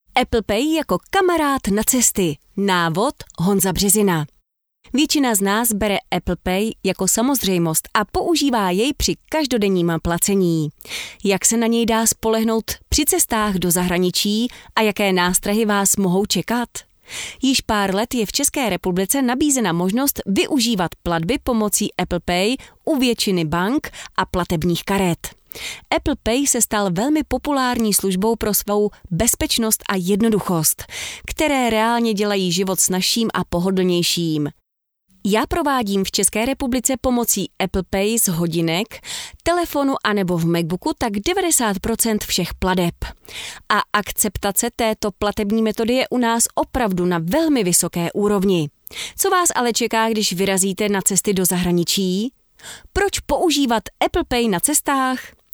Apple Pay jako kamarád na cesty. Návod Honza Březina. Většina z nás bere Apple Pay jako samozřejmost a používá jej při každodenním placení. Jak se na něj dá spolehnout při cestách do zahraničí a jaké nástrahy vás mohou čekat? Již pár let je v České republice nabízena možnost využívat platby pomocí Apple Pay u většiny bank a platebních karet. Apple Pay se stal velmi populární službou pro svou bezpečnost a jednoduchost, které reálně dělají život snazším a pohodlnějším. Já provádím v České republice pomocí Apple Pay z hodinek, telefonu anebo v MacBooku tak 90% všech plateb. A akceptace této platební metody je u nás opravdu na velmi vysoké úrovni. Co vás ale čeká, když vyrazíte na cesty do zahraničí? Proč používat Apple Pay na cestách?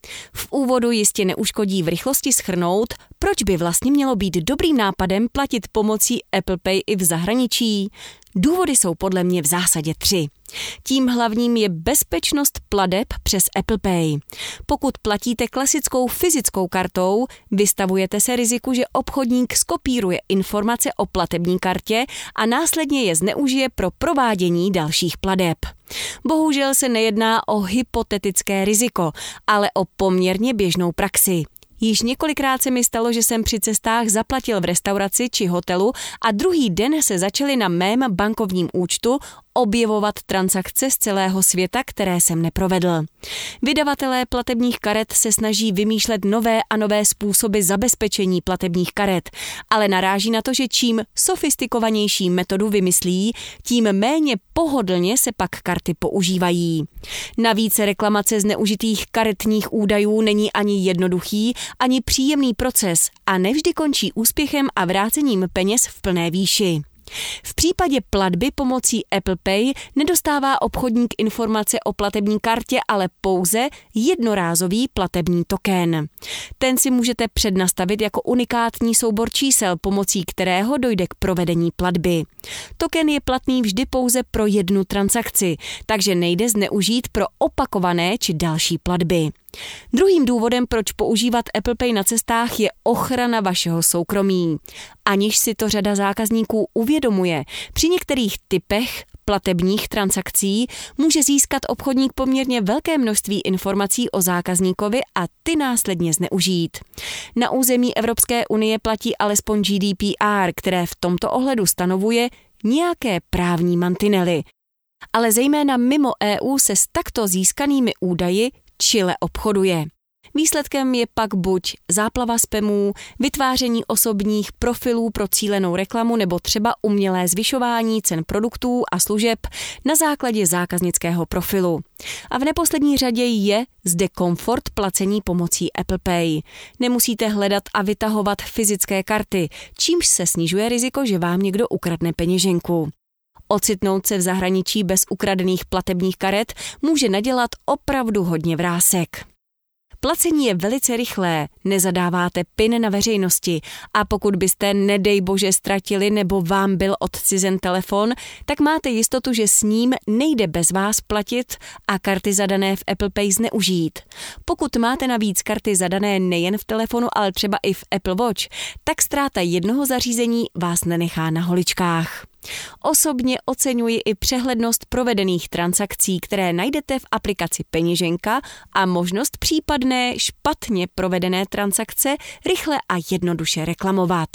V úvodu jistě neuškodí v rychlosti shrnout, proč by vlastně mělo být dobrým nápadem platit pomocí Apple Pay i v zahraničí. Důvody jsou podle mě v zásadě 3. Tím hlavním je bezpečnost plateb přes Apple Pay. Pokud platíte klasickou fyzickou kartou, vystavujete se riziku, že obchodník skopíruje informace o platební kartě a následně je zneužije pro provádění dalších plateb. Bohužel se nejedná o hypotetické riziko, ale o poměrně běžnou praxi. Již několikrát se mi stalo, že jsem při cestách zaplatil v restauraci či hotelu a druhý den se začaly na mém bankovním účtu objevovat transakce z celého světa, které jsem neprovedl. Vydavatelé platebních karet se snaží vymýšlet nové a nové způsoby zabezpečení platebních karet, ale naráží na to, že čím sofistikovanější metodu vymyslí, tím méně pohodlně se pak karty používají. Navíc reklamace zneužitých karetních údajů není ani jednoduchý, ani příjemný proces a nevždy končí úspěchem a vrácením peněz v plné výši. V případě platby pomocí Apple Pay nedostává obchodník informace o platební kartě, ale pouze jednorázový platební token. Ten si můžete přednastavit jako unikátní soubor čísel, pomocí kterého dojde k provedení platby. Token je platný vždy pouze pro jednu transakci, takže nejde zneužít pro opakované či další platby. Druhým důvodem, proč používat Apple Pay na cestách, je ochrana vašeho soukromí. Aniž si to řada zákazníků uvědomuje, při některých typech platebních transakcí může získat obchodník poměrně velké množství informací o zákazníkovi a ty následně zneužít. Na území Evropské unie platí alespoň GDPR, které v tomto ohledu stanovuje nějaké právní mantinely. Ale zejména mimo EU se s takto získanými údaji čile obchoduje. Výsledkem je pak buď záplava spamů, vytváření osobních profilů pro cílenou reklamu nebo třeba umělé zvyšování cen produktů a služeb na základě zákaznického profilu. A v neposlední řadě je zde komfort placení pomocí Apple Pay. Nemusíte hledat a vytahovat fyzické karty, čímž se snižuje riziko, že vám někdo ukradne peněženku. Ocitnout se v zahraničí bez ukradených platebních karet může nadělat opravdu hodně vrásek. Placení je velice rychlé, nezadáváte PIN na veřejnosti a pokud byste nedej bože ztratili nebo vám byl odcizen telefon, tak máte jistotu, že s ním nejde bez vás platit a karty zadané v Apple Pay zneužít. Pokud máte navíc karty zadané nejen v telefonu, ale třeba i v Apple Watch, tak ztráta jednoho zařízení vás nenechá na holičkách. Osobně oceňuji i přehlednost provedených transakcí, které najdete v aplikaci Peněženka a možnost případné špatně provedené transakce rychle a jednoduše reklamovat.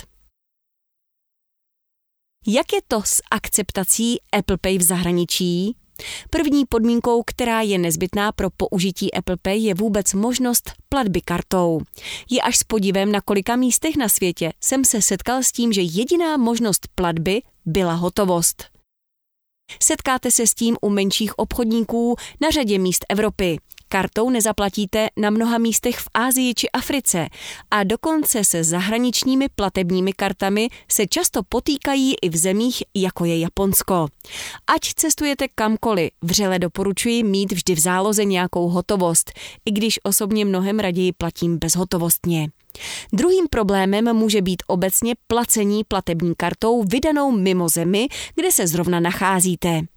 Jak je to s akceptací Apple Pay v zahraničí? První podmínkou, která je nezbytná pro použití Apple Pay, je vůbec možnost platby kartou. Je až s podivem, na kolika místech na světě jsem se setkal s tím, že jediná možnost platby byla hotovost. Setkáte se s tím u menších obchodníků na řadě míst Evropy. Kartou nezaplatíte na mnoha místech v Asii či Africe a dokonce se zahraničními platebními kartami se často potýkají i v zemích, jako je Japonsko. Ať cestujete kamkoliv, vřele doporučuji mít vždy v záloze nějakou hotovost, i když osobně mnohem raději platím bezhotovostně. Druhým problémem může být obecně placení platební kartou vydanou mimo zemi, kde se zrovna nacházíte.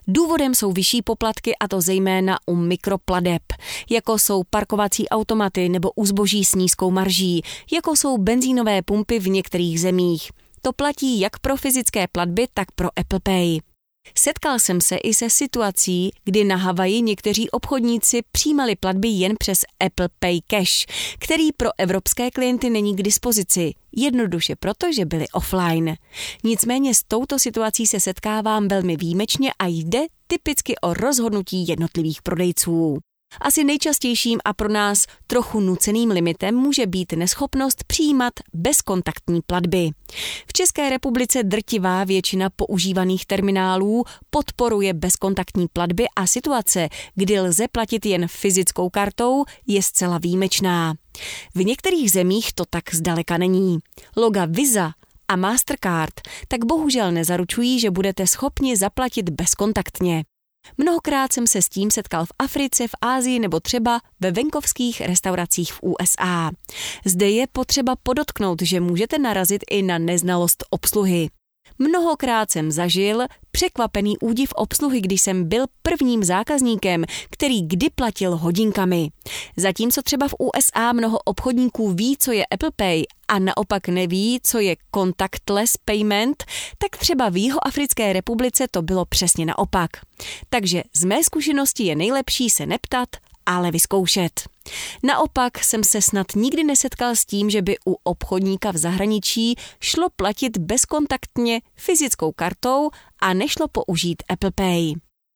Důvodem jsou vyšší poplatky, a to zejména u mikropladeb, jako jsou parkovací automaty nebo u zboží s nízkou marží, jako jsou benzínové pumpy v některých zemích. To platí jak pro fyzické platby, tak pro Apple Pay. Setkal jsem se i se situací, kdy na Havaji někteří obchodníci přijímali platby jen přes Apple Pay Cash, který pro evropské klienty není k dispozici, jednoduše proto, že byli offline. Nicméně s touto situací se setkávám velmi výjimečně a jde typicky o rozhodnutí jednotlivých prodejců. Asi nejčastějším a pro nás trochu nuceným limitem může být neschopnost přijímat bezkontaktní platby. V České republice drtivá většina používaných terminálů podporuje bezkontaktní platby a situace, kdy lze platit jen fyzickou kartou, je zcela výjimečná. V některých zemích to tak zdaleka není. Loga Visa a Mastercard tak bohužel nezaručují, že budete schopni zaplatit bezkontaktně. Mnohokrát jsem se s tím setkal v Africe, v Asii nebo třeba ve venkovských restauracích v USA. Zde je potřeba podotknout, že můžete narazit i na neznalost obsluhy. Mnohokrát jsem zažil překvapený údiv obsluhy, když jsem byl prvním zákazníkem, který kdy platil hodinkami. Zatímco třeba v USA mnoho obchodníků ví, co je Apple Pay a naopak neví, co je contactless payment, tak třeba v Jihoafrické republice to bylo přesně naopak. Takže z mé zkušenosti je nejlepší se neptat, ale vyzkoušet. Naopak jsem se snad nikdy nesetkal s tím, že by u obchodníka v zahraničí šlo platit bezkontaktně fyzickou kartou a nešlo použít Apple Pay.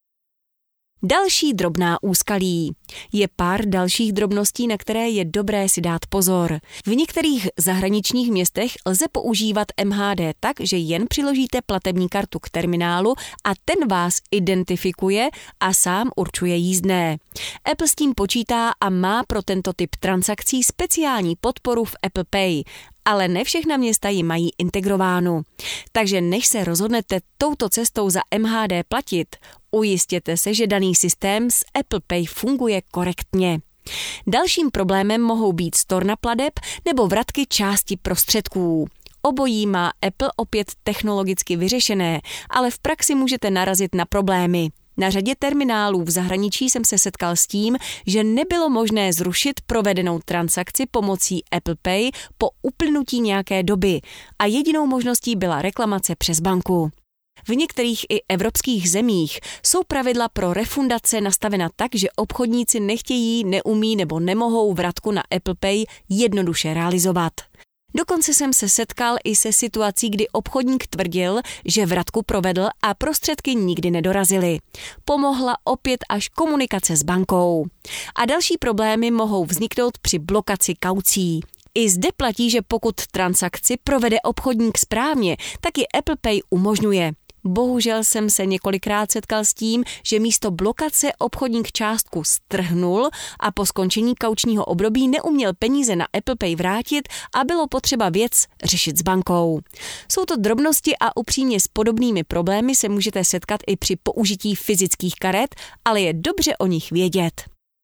Další drobná úskalí. Je pár dalších drobností, na které je dobré si dát pozor. V některých zahraničních městech lze používat MHD tak, že jen přiložíte platební kartu k terminálu a ten vás identifikuje a sám určuje jízdné. Apple s tím počítá a má pro tento typ transakcí speciální podporu v Apple Pay, ale ne všechna města ji mají integrovánu. Takže než se rozhodnete touto cestou za MHD platit, ujistěte se, že daný systém s Apple Pay funguje korektně. Dalším problémem mohou být storna plateb nebo vratky části prostředků. Obojí má Apple opět technologicky vyřešené, ale v praxi můžete narazit na problémy. Na řadě terminálů v zahraničí jsem se setkal s tím, že nebylo možné zrušit provedenou transakci pomocí Apple Pay po uplynutí nějaké doby a jedinou možností byla reklamace přes banku. V některých i evropských zemích jsou pravidla pro refundace nastavena tak, že obchodníci nechtějí, neumí nebo nemohou vratku na Apple Pay jednoduše realizovat. Dokonce jsem se setkal i se situací, kdy obchodník tvrdil, že vratku provedl a prostředky nikdy nedorazily. Pomohla opět až komunikace s bankou. A další problémy mohou vzniknout při blokaci kaucí. I zde platí, že pokud transakci provede obchodník správně, tak ji Apple Pay umožňuje. Bohužel jsem se několikrát setkal s tím, že místo blokace obchodník částku strhnul a po skončení kaučního období neuměl peníze na Apple Pay vrátit a bylo potřeba věc řešit s bankou. Jsou to drobnosti a upřímně s podobnými problémy se můžete setkat i při použití fyzických karet, ale je dobře o nich vědět.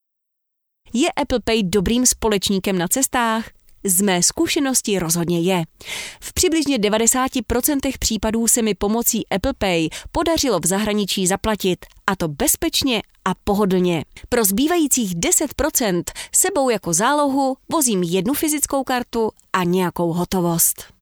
Je Apple Pay dobrým společníkem na cestách? Z mé zkušenosti rozhodně je. V přibližně 90% případů se mi pomocí Apple Pay podařilo v zahraničí zaplatit, a to bezpečně a pohodlně. Pro zbývajících 10% sebou jako zálohu vozím jednu fyzickou kartu a nějakou hotovost.